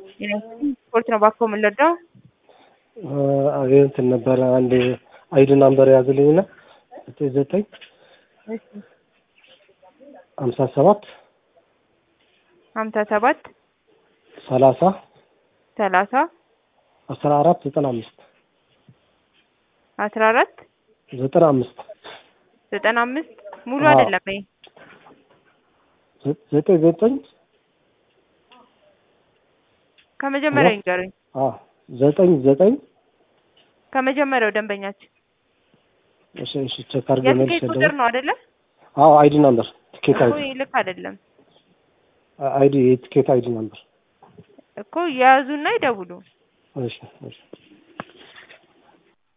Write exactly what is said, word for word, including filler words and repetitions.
ስፖርት ነው ባኮ ምንለዳው አገንት ነበር አንድ አይዲ ናምበር ያዝልኝና ዘጠኝ እሺ ሃምሳ ሰባት ሃምሳ ሰባት ሰላሳ ሰላሳ አስራ አራት ዘጠና አምስት አስራ አራት ዘጠና አምስት ዘጠና አምስት ሙሉ አይደለም በይ ዘጠኝ ዘጠኝ ከመጀመሪያው ይንገሩኝ። አዎ ዘጠኝ ዘጠኝ ከመጀመሪያው ደንበኛችን እሺ እሺ ቼክ አድርገን የትኬት ቁጥር ነው አይደለ? አዎ አይዲ ናምበር ቲኬት አይዲ እኮ ልክ አይደለም። አይዲ ቲኬት አይዲ ናምበር እኮ ያዙና ይደውሉ። እሺ እሺ